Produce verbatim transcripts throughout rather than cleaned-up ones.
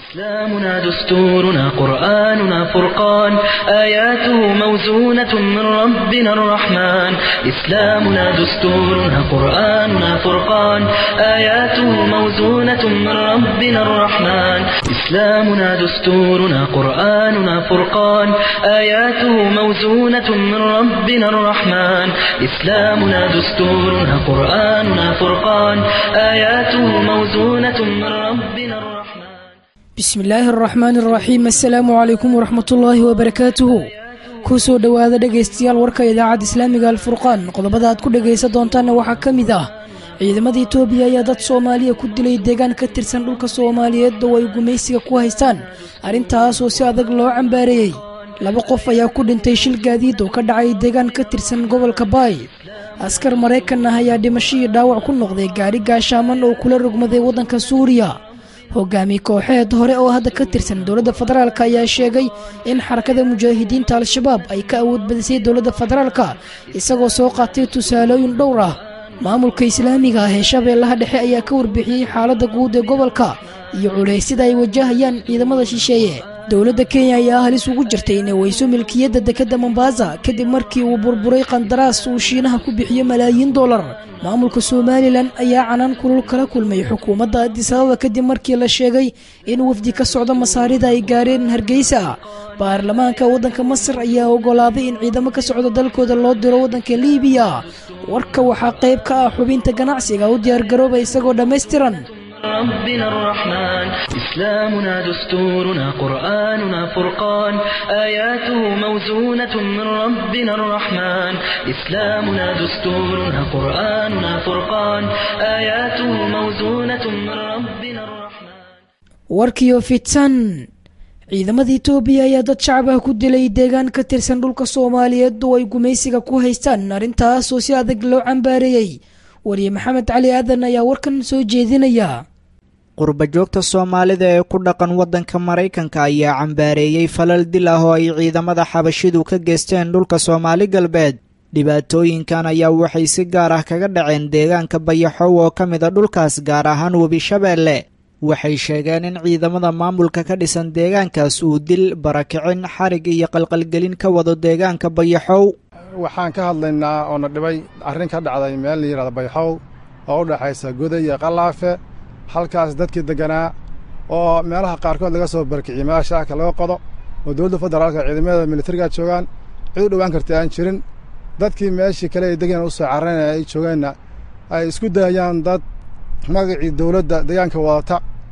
إسلامنا دستورنا قرآننا فرقان آياته موزونة من ربنا الرحمن إسلامنا دستورنا قرآننا فرقان آياته موزونة من ربنا الرحمن إسلامنا دستورنا قرآننا فرقان آياته موزونة من ربنا الرحمن إسلامنا دستورنا قرآننا فرقان آياته موزونة من ربنا الرحمن بسم الله الرحمن الرحيم السلام عليكم ورحمة الله وبركاته كوسو دوادا dhageystayaal warka idaacada islaamiga al-furqaan qodobada aad ku dhageysan doontaan waxa kamid ah ciidamada Itoobiya ayaa dad Soomaaliya ku dilay deegaan ka tirsan dhulka Soomaaliyeed oo ay gumaysiga ku haystaan arintaas oo si adag loo cambaareeyay laba qof ayaa ku dhintay shil gaadiid oo ka dhacay deegaan ka tirsan gobolka Baay askar Mareykan ah ayaa dhimasho dhaawac ku noqday gaari gaashaaman oo kula rugmaday wadanka Suuriya hogaamiye kooxeed hore oo hadda ka tirsan dawladda federaalka ayaa sheegay in xarakada mujaahidiinta al-shabaab ay ka awood badisay dawladda federaalka isagoo soo qaatay tusaalooyin dhowr ah maamulka islaamiga ah ee shabeellaha dhexe ayaa ka warbixiyay xaaladda guud ee gobolka iyo culeysyada ay wajahayaan ciidamada shisheeye dawladda Kenya ayaa halis ugu jirtay inay weyso milkiyadda dekedda Mombasa kadib markii uu burburay qandaraas uu Shiinaha ku bixiyo malaayiin dollar maamulka Somaliland ayaa canaan kulul kala kulmay xukuumadda Addis Ababa kadib markii la sheegay in wafdi ka socda masaarida ay gaareen Hargeysa baarlamaanka wadanka Masar ayaa ogolaaday in ciidamo ka socda dalkooda loo diro wadanka Liibiya warka waxa qayb ka ah xubinta ganacsiga oo diyaar garoobay isagoo dhameystiran ربنا الرحمن إسلامنا دستورنا قرآننا فرقان آياته موزونة من ربنا الرحمن إسلامنا دستورنا قرآننا فرقان آياته موزونة من ربنا الرحمن warkiyo fitsan ciidamada Itoobiya ayaa dad shacab ah ku dilay deegaan ka tirsan dhulka Soomaaliyeed oo ay gumaysiga ku haystaan arintaas oo si adag loo cambaareeyay wariye maxamed cali aadan ayaa warkan soo jeedinaya qurba joogta Soomaalida ee ku dhaqan wadanka Mareykanka ayaa cambaareeyay falal dil ah oo ay ciidamada xabashidu ka geysteen dhulka Soomaali galbeed dhibaatooyinkan ayaa waxay si gaar ah kaga dhaceen deegaanka Bayaxow oo kamid ah dhulkaas gaar ahaan Webi Shabeelle waxay sheegeen in ciidamada maamulka ka dhisan deegaankaas uu dil barakicin xarig iyo qalqalgelin ka wado deegaanka Bayaxow waxaan ka hadlaynaa oo na dhibay arrin ka dhacday meel la yiraahdo Bayaxow oo u dhaxaysa Goday iyo Qalaafe halkaas dadkii deganaa oo meelaha qaarkood laga soo barkiciyay meesha ka laga qodo oo dawladda federaalka ciidamada militariga joogan cid u dhawaan kartay aan jirin dadkii meeshii kale ay degan u soo carareen ay joogeenna ay isku dayayaan dad magacii dawladda deegaanka wadata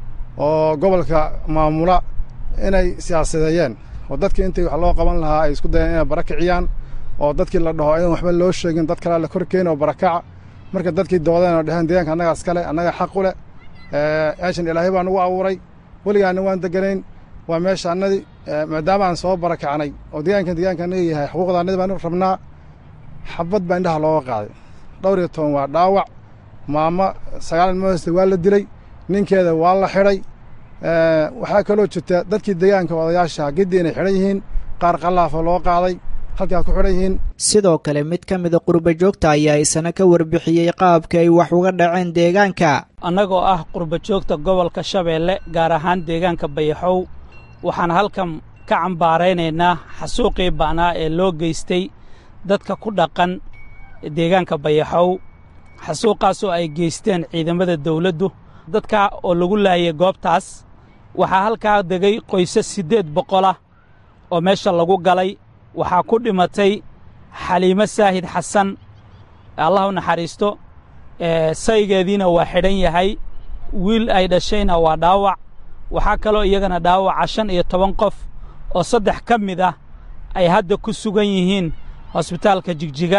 oo gobolka maamula inay siyaasadeeyeen oo dadkii intii wax loo qaban lahaa ay isku dayeen inay barakiciyaan oo dadkii la dhaho ayaan waxba loo sheegin dad kale la korkeen oo barakaca marka dadkii doodeen oo dhahan deegaanka annaga iskale annaga xaq u leh ee aashan ilaahay baan ugu abuuray waligaana waan deganayn waa meesha annadi maadaama aan soo barakacnay oo deegaanka deegaanka anaga yahay xuquuqda annadi baan rabnaa xabad baa indhaha looga qaaday dhowr iyo toban waa dhaawac maama sagaal moos waa la dilay ninkeeda waa la xidhay waxaa kaloo jirta dadkii deegaanka odayaasha gidii inay xidhan yihiin qaar qalaafa loo qaaday halka ku xidhan yihiin sidoo kale mid ka mid ah qurba joogta ayaa isna ka warbixiyay qaabka ay wax uga dhaceen deegaanka annagoo ah qurba joogta gobolka Shabeelle gaar ahaan deegaanka Bayaxow waxaan halkan ka cambaareynaa xasuuqii baanaa ee loo geystay dadka ku dhaqan deegaanka Bayaxow xasuuqaas oo ay geysteen ciidamada dawladdu dadka oo lagu laayay goobtaas waxa halkaa degay qoysas sideed boqol ah oo meesha lagu galay waxaa ku dhimatay Xaliimo Saahid Xasan Allah u naxariisto ee saygeediina waa xidhan yahay wiil ay dhashayna waa dhaawac waxaa kaloo iyagana dhaawac shan iyo toban qof oo saddex ka mid ah ay hadda ku sugan yihiin hospitaalka Jigjiga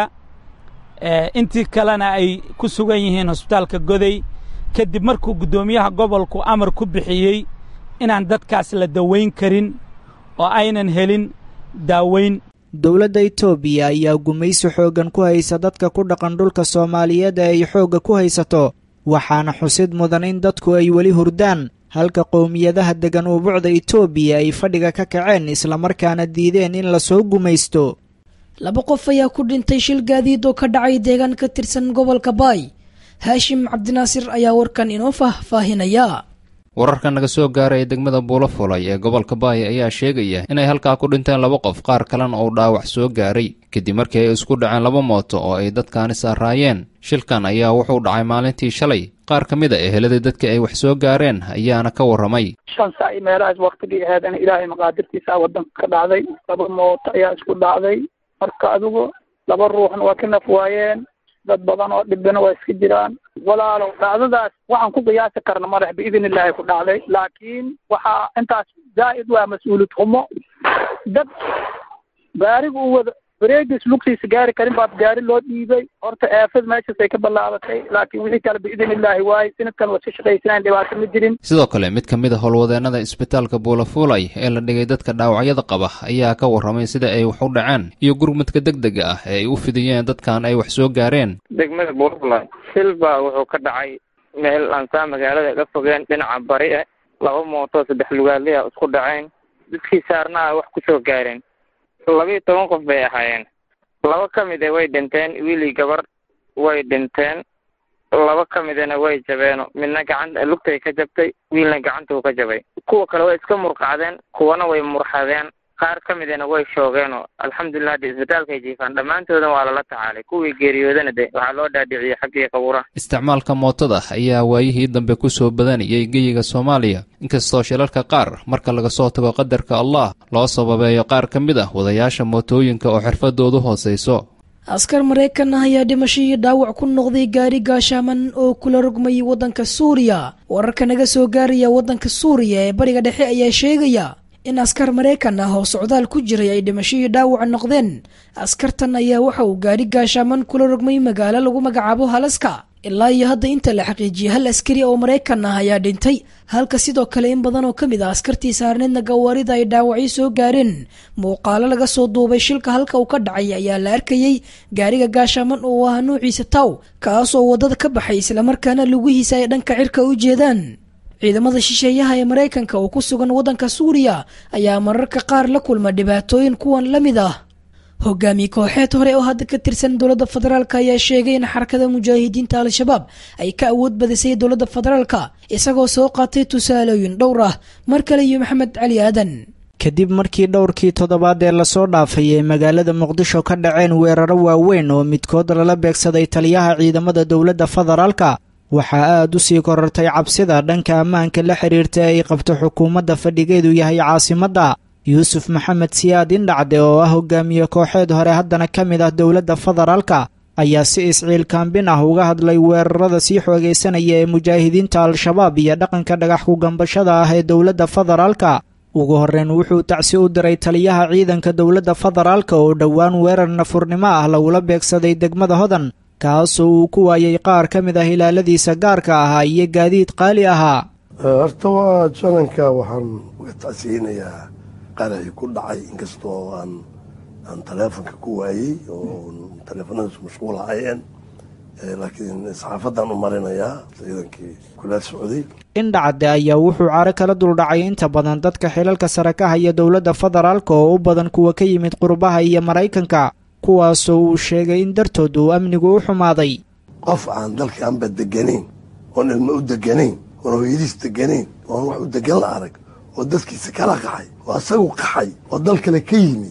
ee intii kalena ay ku sugan yihiin hospitaalka Goday kadib markuu gudoomiyaha gobolku amar ku bixiyay inaan dadkaas la daweyn karin oo aynan helin daaweyn dawladda Itoobiya ayaa gumaysi xoogan ku haysa dadka ku dhaqan dhulka Soomaaliyeed ee ay xooga ku haysato waxaana xusid mudan in dadku ay wali hurdaan halka qowmiyadaha degan u buucda Itoobiya ay fadhiga ka kaceen isla markaana diideen in la soo gumaysto laba qof ayaa ku dhintay shil gaadiid oo ka dhacay deegaan ka tirsan gobolka Baay Haashim Cabdinaasir ayaa warkan inoo faahfaahinaya wararka naga soo gaaray degmada Buulafulay ee gobolka Baay ayaa sheegaya inay halkaa ku dhinteen laba qof qaar kalena oo dhaawac soo gaaray kadib markii ay isku dhaceen laba mooto oo ay dadkaani saaraayeen. Shilkan ayaa wuxuu dhacay maalintii shalay. qaar ka mid ah ehelada dadka ay wax soo gaareen ayaana ka waramay. shan saac meelahaas waqtigii ahaydana ilaahay maqaadirtiisa wadanka ka dhacday, laba mooto ayaa isku dhacday. marka adigu laba ruuxna waa ka naf waayeen, dad badan oo dhibana waa iska jiraan. walaalow dhacdadaas waxaan ku qiyaasi karna madax biidin illaahi ku dhacday, laakiin waxaa intaas zaa'id waa mas-uuliyad xumo. dad gaarigu u wada wareegis lugtiisa gaari karin baa gaari loo dhiibay. horta aafad meeshaas ay ka ballaabatay, laakiin wixii kale biidin illaahi waaye sanadkan waa ka shaqaysanaan, dhibaato ma jirin. sidoo kale mid ka mid a howlwadeenada isbitaalka Buulafulay ee la dhigay dadka dhaawacyada qaba ayaa ka waramay sida ay wax u dhaceen iyo gurmadka degdega ah ee ay u fidiyeen dadkan ay wax soo gaareen. degmada Buulafulay silba wuxuu ka dhacay meel aan saa magaalada ka fogeen dhinaca bari ah. laba mooto saddex lugaadley isku dhaceen, dadkii saarnaa wax ku soo gaareen. laba iyo toban qof bay ahaayeen. laba ka mid ah way dhinteen, wiili gabar way dhinteen. laba ka midana way jabeen, midna gacanta lugtay ka jabtay, wiilna gacantuu ka jabay. kuwa kale way iska murqacdeen, kuwana way murxadeen, qaar ka midana way shoogeen. alxamdulilah hadda isbitaalka ay jiifaan, dhammaantoodan waa lala tacaalay. kuwii geeriyoodana de waxaa loo dhaadhiciyey xaggii qabuuraha. isticmaalka mootada ayaa waayihii dambe ku soo badanayay geyiga Soomaaliya, inkastoo shilalka qaar marka laga soo tago qadarka Allah loo sababeeyo qaar ka mid ah wadayaasha mootooyinka oo xirfadoodu hooseyso. askar Mareykan ah ayaa dhimasho iyo dhaawac ku noqday gaari gaashaaman oo kula rogmayay waddanka Suuriya. wararka naga soo gaaraya waddanka Suuriya ee bariga dhexe ayaa sheegaya in askar Mareykan ah oo socdaal ku jiray ay dhimasho iyo dhaawac noqdeen. askartan ayaa waxa uu gaari gaashaaman kula rogmay magaalo lagu magacaabo Halaska. ilaa iyo hadda inta la xaqiijiyay hal askari oo Mareykan ah ayaa dhintay, halka sidoo kale in badan oo ka mid ah askartii saarneedna gawaarida ay dhaawacyo soo gaareen. muuqaalo laga soo duubay shilka halka uu ka dhacay ayaa la arkayay gaariga gaashaaman oo ah nuuciisa taw, kaas oo wadada ka baxay islamarkaana lugihiisa ay dhanka cirka u jeedaan. ciidamada shisheeyaha ee Mareykanka oo ku sugan waddanka Suuriya ayaa mararka qaar la kulma dhibaatooyin kuwan la mid ah. hogaamiye kooxeed hore oo hadda ka tirsan dowladda federaalka ayaa sheegay in xarakada mujaahidiinta al-shabaab ay ka awood badisay dowladda federaalka, isagoo soo qaatay tusaalooyin dhowr ah. mar kale iyo Maxamed Cali Aadan. kadib markii dhowrkii toddobaad ee lasoo dhaafay ee magaalada Muqdisho ka dhaceen weeraro waaweyn oo midkood lala beegsaday taliyaha ciidamada dowladda federaalka, waxaa aad u sii korortay cabsida dhanka ammaanka la xiriirta ay qabto xukuumadda fadhigeedu yahay caasimadda. yuusuf maxamed siyaad indhacde oo ah hogaamiye kooxeed hore haddana ka mid ah dowladda federaalka ayaa si isciil kaambin ah uga hadlay weerarada sii xoogaysanaya ee mujaahidiinta al-shabaab iyo dhaqanka dhagax ku gambashada ah ee dowladda federaalka. ugu horreyn wuxuu tacsi u diray taliyaha ciidanka dowladda federaalka oo dhowaan weerar nafurnimo ah lagula beegsaday degmada Hodan, kaasoo uu ku waayay qaar ka mid ah ilaaladiisa gaarka ahaa iyo gaadiid qaali ahaa. horta waa jalanka waxaan uga tacsiyeynayaa qaraxii ku dhacay, inkastoo aan aan taleefonka ku waayey oo taleefonadiisu mashquul ahayeen, laakiin saxaafaddaan u marinayaa ciidankii kula socday. indhacde ayaa wuxuu caro kala duldhacay inta badan dadka xilalka sare ka haya dowladda federaalka oo u badan kuwa ka yimid qurbaha iyo Maraykanka, kuwaasoo uu sheegay in dartood uu amnigu u xumaaday. qof aan dalka aanba deganayn, oon ilmo u deganayn, oon hooyadiis deganayn, oon wax u degan la arag, oo dadkiisa kala qaxay, oo asagu qaxay, oo dal kale ka yimi,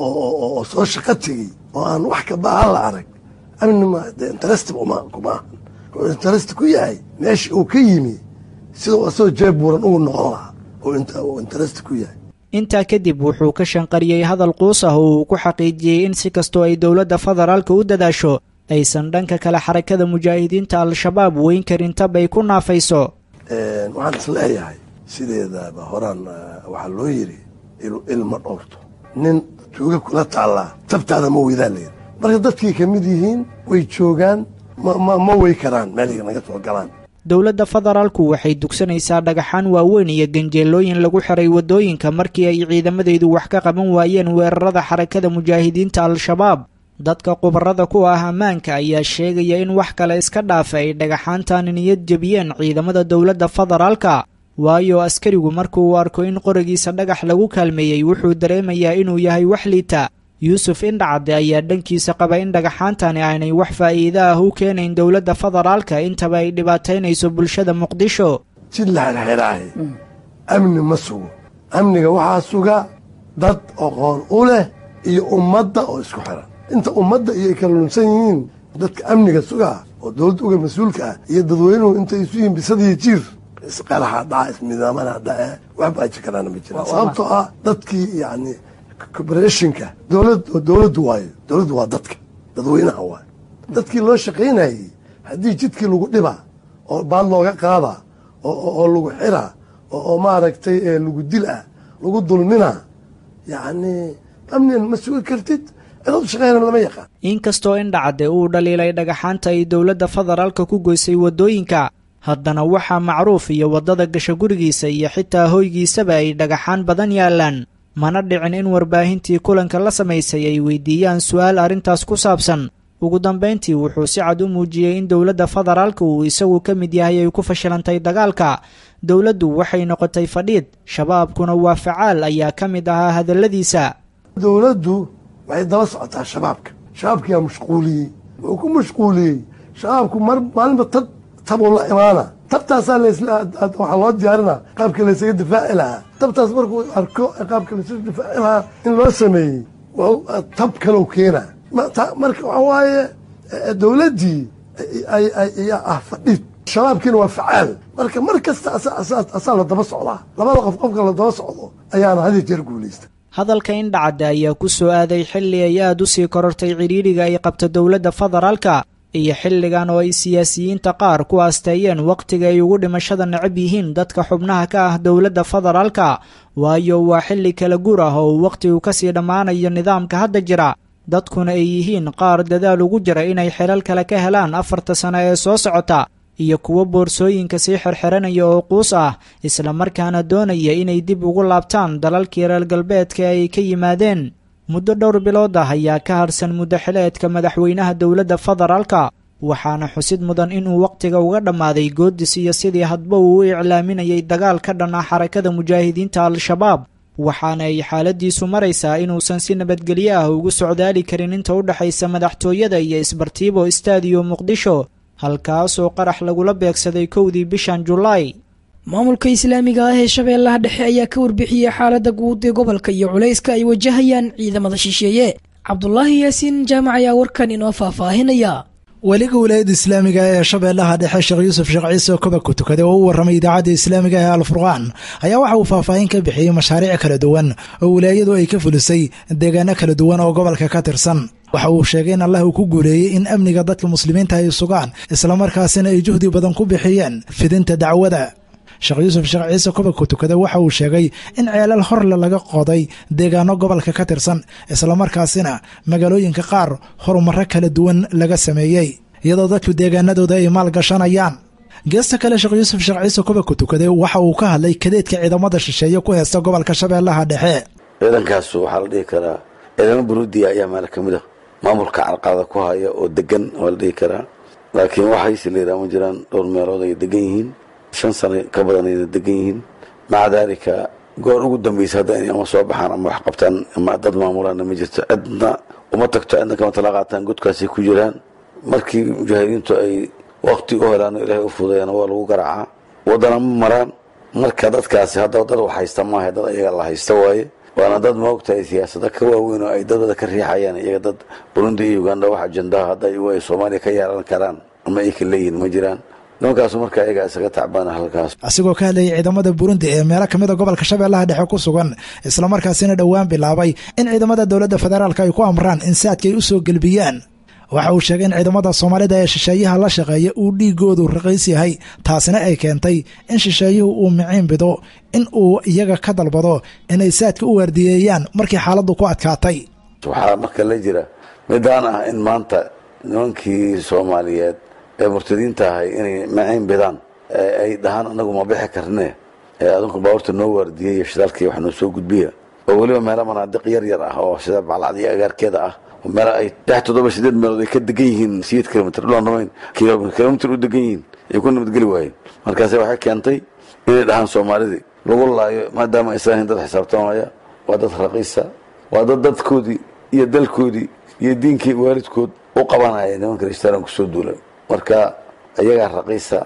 oo soo shaqo tegey, oo aan wax ka baahan la arag, amni ma de interest kuma kuma wuxuu interest ku yahay meesha uu ka yimi, sidoo asoo jeeb buuran ugu noqon lahaa oo interest ku yahay. intaa kadib wuxuu ka shanqariyey hadal quus ah oo uu ku xaqiijiyey in si kastoo ay dowladda federaalka u dadaasho aysan dhanka kale xarakada mujaahidiinta al-shabaab weyn karin tab ay ku naafayso. waxaan is leeyahay sideedaba horaan waxaa loo yidhi ilma dhowrto, nin tuuga kula taallaa tabtaada ma weydaa layidhi. marka dadkii ka mid yihiin way joogaan, ma wey karaan meelay naga soo galaan. dowladda federaalku waxay dugsanaysaa dhagaxaan waaweyn iyo ganjeelooyin lagu xiray waddooyinka markii ay ciidamadeedu wax ka qaban waayeen weerarada xarakada mujaahidiinta al-shabaab. dadka khubarada ku ah ammaanka ayaa sheegaya in wax kale iska dhaafa ay dhagaxaantan niyad jebiyeen ciidamada dowladda federaalka, waayo askarigu markuu arko in qorigiisa dhagax lagu kaalmeeyey wuxuu dareemayaa inuu yahay wax liita. yuusuf indhacde ayaa dhankiisa qaba in dhagaxaantani aanay wax faa'iido ah u keenayn dowladda federaalka intaba ay dhibaataynayso bulshada Muqdisho. jid la xirxiraaye amni ma sugo amniga waxaa suga dad aqoon u leh iyo ummadda oo isku xiran inta ummadda iyo ay kala lunsan yihiin dadka amniga sugaa oo dowladda uga mas-uulka ah iyo dadweynuhu intay isu yihiin bisadiyo jiir isqaraxa dhaca ismidaamana dhace waxba aji karaana ma jiraan sababtoo ah dadkii yacni cooperation-ka dowlad dowladdu waayo dowladdu waa dadka dadweynaha waayo dadkii loo shaqaynayey haddii jidkii lagu dhiba oo baad looga qaada oo lagu xira oo maaragtay lagu dil ah lagu dulmina yacni amnian ma sugi kartid cidadu shaqayna lama yaqaan inkastoo indhacadde uu dhaliilay dhagaxaanta ay dowladda federaalka ku goysay waddooyinka haddana waxaa macruuf iyo waddada gasha gurigiisa iyo xitaa hoygiisaba ay dhagaxaan badan yaallaan mana dhicin in warbaahintii kulanka la samaysay ay weydiiyaan su'aal arrintaas ku saabsan ugu dambayntii wuxuu si cad u muujiyey in dowladda federaalka uu isagu ka mid yahay ay ku fashilantay dagaalka dowladdu waxay noqotay fadhiid shabaabkuna waa facaal ayaa ka mid ahaa hadalladiisa dowladdu waxay daba socotaa shabaabka shabaabkiyaa mashquuliyey wuxuu ku mashquuliyey shabaabku mar maalinba tab tabuu la imaana tabtaasaa waxaa loo diyaarina qaabka laysaga difaaci lahaa tabtaas markuu arko qaabka laysaga difaaci lahaa in loo sameeyey tab kalow keena marka waxaa waaye dowladdii ayaa ah fadhiid shabaabkiina waa facaal marka mar kasta asaa la daba socdaa labada qof qofka la daba socdo ayaana had iyo jeer guulaysta hadalka indhacadda ayaa ku soo aaday xilli ay aad u sii korortay cidhiidhiga ay qabto dowladda federaalka iyo xilligan oo ay siyaasiyiinta qaar ku aasteeyeen wakhtiga ay ugu dhimashada necab yihiin dadka xubnaha ka ah dowladda federaalka waayo waa xilli kala guur ah oo wakhtigu ka sii dhammaanayo nidaamka hadda jira dadkuna ay yihiin qaar dadaal ugu jira inay xilal kale ka helaan afarta sano ee soo socota iyo kuwo boorsooyinka sii xirxiranaya oo quus ah isla markaana doonaya inay dib ugu laabtaan dalalkii reer galbeedka ay ka yimaadeen muddo dhowr bilood ah ayaa ka harsan muddo xileedka madaxweynaha dowladda federaalka waxaana xusid mudan inuu wakhtiga uga dhammaaday goodis iyo sidii hadba uu u iclaaminayay dagaal ka dhan ah xarakada mujaahidiinta al-shabaab waxaana ay xaaladiisu maraysaa inuusan si nabadgelyo ah ugu socdaali karin inta u dhexaysa madaxtooyada iyo isbartiibo istaadiyo muqdisho halkaasoo qarax lagula beegsaday kowdii bishan julaay maamulka islaamiga ah ee shabeellaha dhexe ayaa ka warbixiyey xaaladda guud ee gobolka iyo culayska ay wajahayaan ciidamada shisheeye cabdulaahi yaasiin jaamac ayaa warkan inoo faahfaahinaya weliga wilaayadda islaamiga ee shabeellaha dhexe sheekh yuusuf sheekh ciise koba ku tukaday oo u warramay idaacadda islaamiga ee alfurqaan ayaa waxa uu faahfaahin ka bixiyey mashaariic kala duwan oo wilaayadu ay ka fulisay deegaano kala duwan oo gobolka ka tirsan waxa uu sheegay in allah uu ku guuleeyey in amniga dadka muslimiinta ay sugaan islamarkaasina ay juhdi badan ku bixiyeen fidinta dacwada sheekh yuusuf sheekh ciise koba ku tukada waxa uu sheegay in ceelal horle laga qoday deegaano gobolka ka tirsan islamarkaasina magaalooyinka qaar horumarro kala duwan laga sameeyey iyadoo dadku deegaanadooda ay maal gashanayaan geesta kale sheekh yuusuf sheekh ciise koba ku tukaday waxa uu ka hadlay kadeedka ciidamada shisheeye ku heesta gobolka shabeellaha dhexe ciidankaas waxaa la dhihi karaa ciidamo buruudiya ayaa meel ka mid a maamulka carqalada ku haya oo degan waa la dhihi karaa laakiin waxayse leedaha ma jiraan dhowr meelood ay degan yihiin shan sano ka badan ayna degan yihiin maca daalika goor ugu dambaysa hadda inay ama soo baxaan ama wax qabtaan ama dad maamulaana ma jirto cidna uma tagto cidna kama tala qaataan godkaasay ku jiraan markii mujaahidiintu ay wakti u helaan ilaahay u fudeeyana waa lagu garaacaa waddana ma maraan marka dadkaasi hadda dad wax haysta maaha dad ayaga la haysta waaye waana dad maogtahay siyaasada ka waaweyn oo ay dadada ka riixayaan iyaga dad burundi iyo uganda wax ajandaha hadda iyagu ay soomaaliya ka yeelan karaan ama ay ka leeyihin ma jiraan nimankaasu marka ayagaa isaga tacbaana halkaas asigoo ka hadlayay ciidamada burundi ee meelo ka mid a gobolka shabeellaha dhexe ku sugan islamarkaasina dhowaan bilaabay in ciidamada dowladda federaalka ay ku amraan in saadka ay u soo gelbiyaan waxa uu sheegay in ciidamada soomaalida ee shisheeyaha la shaqeeya uu dhiigoodu raqiis yahay taasina ay keentay in shisheeyuhu uu miciin bido in uu iyaga ka dalbado inay saadka u waardiyeeyaan markii xaaladdu ku adkaatay waxaa marka la jira midaan ah in maanta nimankii soomaaliyeed ee murtadiinta ahay inay maciin bidaan ay dhahaan anagu ma bixi karne adinku baabuurta noo waardiyey shidaalkii wax noo soo gudbiya oo weliba meelo manaadiq yar yar ah oo sida baclacad iyo agaarkeeda ah meel ay lix toddoba sideed meelood ay ka degan yihiin sideed kilomitr dhulaan dhamayn kilomitr u degan yihiin ay ku nabadgeli waayeen markaase waxay keentay inay dhahaan soomaalidii lagu laayo maadaama aysan ahayn dad xisaabtamaya waa dad raqiisa waa dad dadkoodii iyo dalkoodii iyo diinkii waalidkood u qabanaya nimanka rishtaran kusoo duulay marka iyagaa raqiisa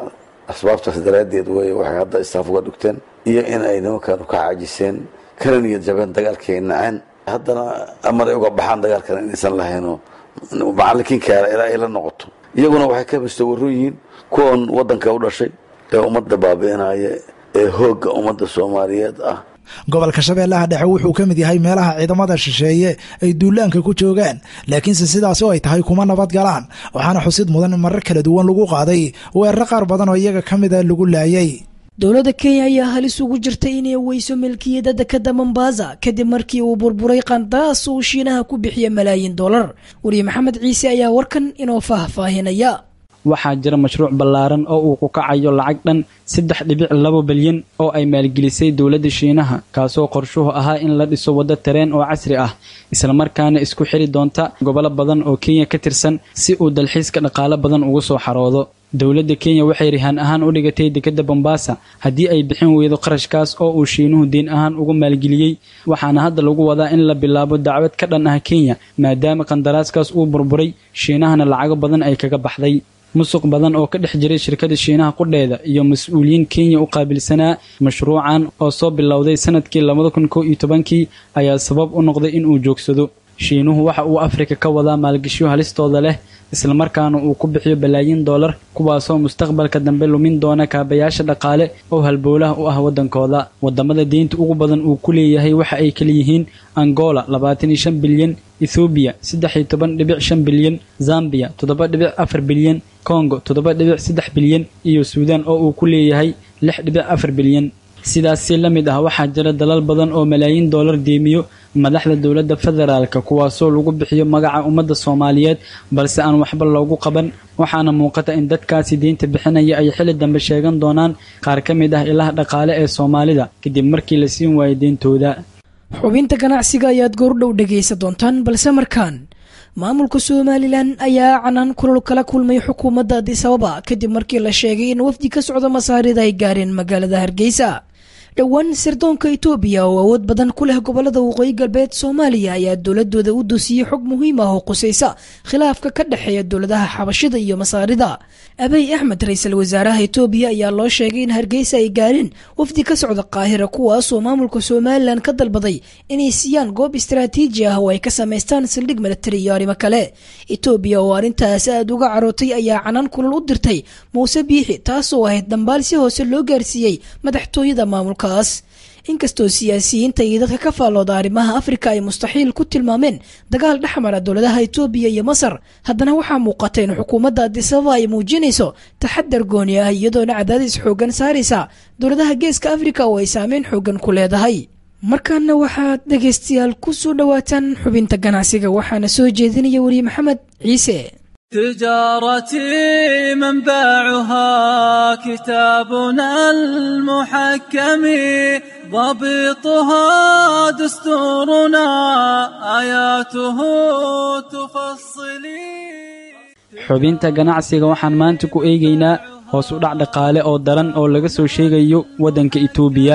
asbaabtaas daraaddeed wey waxay hadda istaaf uga dhigteen iyo in ay nimankan ka caajiseen kana niyad jabeen dagaalkii ay naceen haddana amar ay uga baxaan dagaalkan inaysan lahaynoo macallinkiinkaala ilaa ay la noqoto iyaguna waxay ka mustawaron yihiin kuwan waddanka u dhashay ee ummadda baabi'inaya ee hoogga ummadda soomaaliyeed ah gobolka shabeellaha dhexe wuxuu ka mid yahay meelaha ciidamada shisheeye ay duulaanka ku joogaan laakiinse sidaas oo ay tahay kuma nabad galaan waxaana xusid mudan in marar kala duwan lagu qaaday weeraro qaar badan oo iyaga ka mida lagu laayay dowladda kenya ayaa halis ugu jirtay inay weyso milkiyada dekada mombasa kadib markii uu burburay qandaraas uu shiinaha ku bixiyay malaayiin dollar wariye maxamed ciise ayaa warkan inoo faahfaahinaya waxaa jira mashruuc ballaaran oo uu ku kacayo lacag dhan saddex dhibic labo bilyan oo ay maalgelisay dowladda shiinaha kaasoo qorshuhu ahaa in la dhiso waddo tareen oo casri ah islamarkaana isku xiri doonta gobollo badan oo kenya ka tirsan si uu dalxiiska dhaqaale badan ugu soo xaroodo dowladda kenya waxay rihaan ahaan u dhigatay dekadda bombasa haddii ay bixin weydo qarashkaas oo uu shiinuhu deen ahaan ugu maalgeliyey waxaana hadda lagu wadaa in la bilaabo dacwad ka dhan ah kenya maadaama qandaraaskaas uu burburay shiinahana lacago badan ay kaga baxday musuq badan oo ka dhex jiray shirkada shiinaha qudheeda iyo mas-uuliyiin kenya u qaabilsanaa mashruucan oo soo bilowday sanadkii labada kun kow iyo tobankii ayaa sabab u noqday in uu joogsado shiinuhu waxa uu afrika ka wadaa maalgashiyo halistooda leh islamarkaana uu ku bixiyo balaayiin dollar kuwaasoo mustaqbalka dambe lumin doona kaabayaasha dhaqaale oo halbowlaha u ah waddankooda wadamada deynta ugu badan uu ku leeyahay waxa ay kala yihiin angola labaatan iyo shan bilyan ethoobiya saddex iyo toban dhibic shan bilyan zambiya toddoba dhibic afar bilyan kongo toddoba dhibic saddex bilyan iyo suudaan oo uu ku leeyahay lix dhibic afar bilyan sidaas si la mid ah waxaa jira dalal badan oo malaayiin dollar deemiyo madaxda dowladda federaalka kuwaasoo lagu bixiyo magaca ummadda soomaaliyeed balse aan waxba loogu qaban waxaana muuqata in dadkaasi deynta bixinaya ay xilli dambe sheegan doonaan qaar ka mid ah ilaha dhaqaale ee soomaalida kadib markii la siin waayo deyntooda xubinta ganacsiga ayaad goordhow dhegaysa doontaan balse markaan maamulka somalilan ayaa canaan kulol kala kulmay xukuumadda addis ababa kadib markii la sheegay in wafdi ka socda masaarida ay gaareen magaalada hargeysa dhowaan sirdoonka itoobiya oo awood badan ku leh gobolada waqooyi galbeed soomaaliya ayaa dowladooda u doosiyey xog muhiim ah oo qusaysa khilaafka ka dhexeeya dowladaha xabashida iyo masaarida abiy axmed ra-iisul wasaaraha itoobiya ayaa loo sheegay in hargeysa ay gaareen wafdi ka socda qaahira kuwaasoo maamulka somalilan ka dalbaday inay siiyaan goob istaraatiiji ah oo ay ka samaystaan saldhig milatari iyo arrimo kale itoobiya oo arrintaas aada uga carootay ayaa canaan kulol u dirtay muuse biixi taasoo ahayd dambaal si hoose loo gaarsiiyey madaxtooyada maamulka inkastoo siyaasiyiinta iyo dadka ka faallooda arrimaha afrika ay mustaxiil ku tilmaameen dagaal dhexmara dowladaha itoobiya iyo masar haddana waxaa muuqata in xukuumadda addis ababa ay muujinayso taxadar gooni ah iyadoona cadaadis xooggan saaraysa dowladaha geeska afrika oo ay saameyn xooggan ku leedahay markaana waxaad dhegaystayaal ku soo dhowaataan xubinta ganacsiga waxaana soo jeedinaya wariye maxamed ciise تجارتي منبعها كتابنا المحكم ضبطها دستورنا آياته تفصلي xubinta ganacsiga waxaan maanta ku eegaynaa hoos u dhac dhaqaale oo daran oo laga soo sheegayo waddanka Itoobiya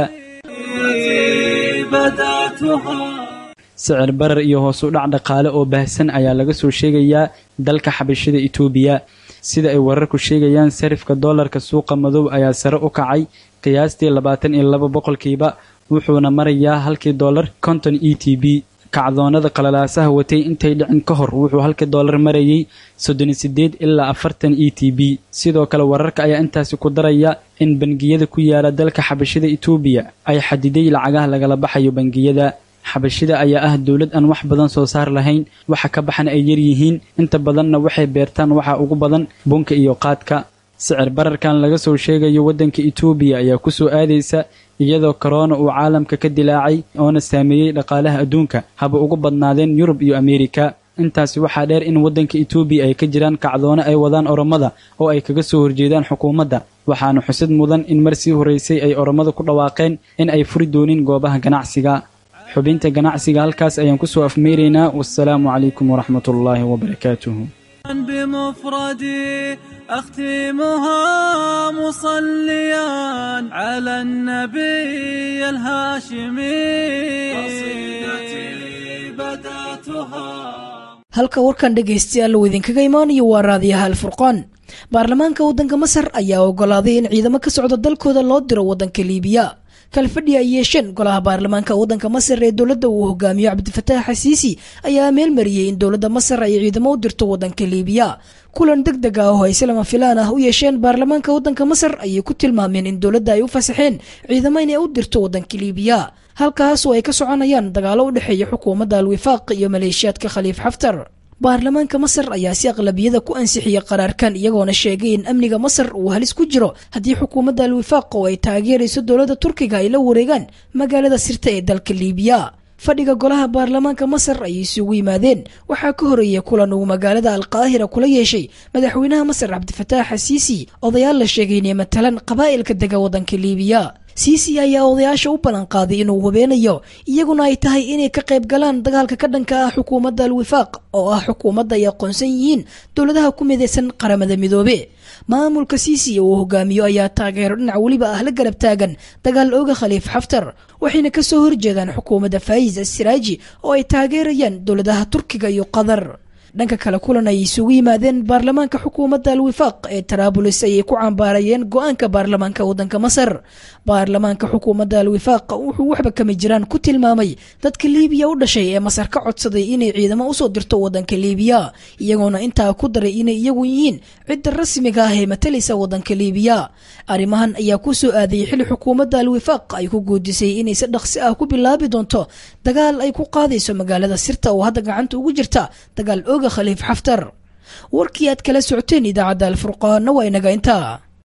sicir barar iyo hoos u dhac dhaqaale oo baahsan ayaa laga soo sheegayaa dalka xabashida Itoobiya sida ay wararku sheegayaan sarifka dollarka suuqa madow ayaa sare u kacay qiyaastii labaatan iyo laba boqolkiiba wuxuuna marayaa halkii dollar konton E T B kacdoonada qalalaasaha watay intay dhicin ka hor wuxuu halkii dollar marayay soddon iyo siddeed ilaa afartan E T B sidoo kale wararka ayaa intaasi ku daraya in bangiyada ku yaala dalka xabashida Itoobiya ay xadiday lacagaha lagala baxayo bangiyada xabashida ayaa ah dowlad aan wax badan soo saar lahayn waxa ka baxan ay yar yihiin inta badanna waxay beertaan waxa ugu badan bunka iyo qaadka sicir bararkan laga soo sheegayo waddanka Itoobiya ayaa ku soo aadaysa iyadoo corona uu caalamka ka dilaacay oo na saameeyay dhaqaalaha adduunka haba ugu badnaadeen Yurub iyo Ameerika intaasi waxaa dheer in waddanka Itoobiya ay ka jiraan kacdoono ay wadaan oromada oo ay kaga soo horjeedaan xukuumadda waxaana xusid mudan in markii horeysay ay oromada ku dhawaaqeen in ay furi doonin goobaha ganacsiga xubinta ganacsiga halkaas ayaan ku soo afmeeraynaa wassalaamu calaykum waraxmatullaahi wabarakaatuhu بمفردي أختمها مصليا على النبي الهاشمي قصيدتي بدأتها halka warkan dhegaystayaal uu idinkaga imaanayo waa raadiyaha alfurqaan. baarlamaanka waddanka masar ayaa ogolaaday in ciidamo ka socda dalkooda loo diro waddanka liibiya. kalfadhi ay yeesheen golaha baarlamaanka waddanka masar ee dowladda uu hogaamiyo cabdifataax xasiisi ayaa meel mariyey in dowladda masar ay ciidamo u dirto waddanka liibiya. kulan degdeg ah oo ay si lama filaan ah u yeesheen baarlamaanka waddanka masar ayay ku tilmaameen in dowladda ay u fasaxeen ciidamo inay u dirto waddanka liibiya, halkaas oo ay ka soconayaan dagaalo u dhexeeya xukuumadda alwifaaq iyo maleeshiyaadka khaliif xaftar. baarlamaanka masar ayaa si aqlabiyada ku ansixiyay qaraarkan iyagoona sheegay in amniga masar uu halis ku jiro haddii xukuumadda alwifaaq oo ay taageerayso dowladda turkiga ay la wareegaan magaalada sirta ee dalka liibiya. fadhiga golaha baarlamaanka masar ayay isugu yimaadeen waxaa ka horeeyay kulan uu magaalada alqaahira kula yeeshay madaxweynaha masar cabdifataax xasiisi odayaal la sheegay inay matalan qabaa'ilka dega waddanka liibiya. siisi ayaa odayaasha u ballan qaaday inuu hubeenayo iyaguna ay tahay inay ka qayb galaan dagaalka ka dhanka ah xukuumadda alwifaaq oo ah xukuumadda ay aqoonsan yihiin dowladaha ku midaysan qaramada midoobe. maamulka siisi uu hogaamiyo ayaa taageero dhinac weliba ah la garab taagan dagaal ooga khaliif xaftar, waxayna ka soo horjeedaan xukuumadda faayiz assiraaji oo ay taageerayaan dowladaha turkiga iyo qatar. dhanka kale kulan ay isugu yimaadeen baarlamaanka xukuumadda alwifaaq ee taraabulis ayay ku cambaarayeen go-aanka baarlamaanka waddanka masar. baarlamaanka xukuumadda alwifaaq wuxuu waxba kama jiraan ku tilmaamay dadka liibiya u dhashay ee masar ka codsaday inay ciidamo usoo dirto waddanka liibiya, iyagoona intaa ku daray inay iyagu yihiin cidda rasmiga ah ee matalaysa waddanka liibiya. arrimahan ayaa ku soo aadayay xili xukuumadda alwifaaq ay ku guudisay inay si dhaqsi ah ku bilaabi doonto dagaal ay ku qaadayso magaalada sirta oo hadda gacanta ugu jirta dagaal ooga khaliif xaftar. warkii aad kala socoteen idaacadda alfurqaanna waa inaga intaa.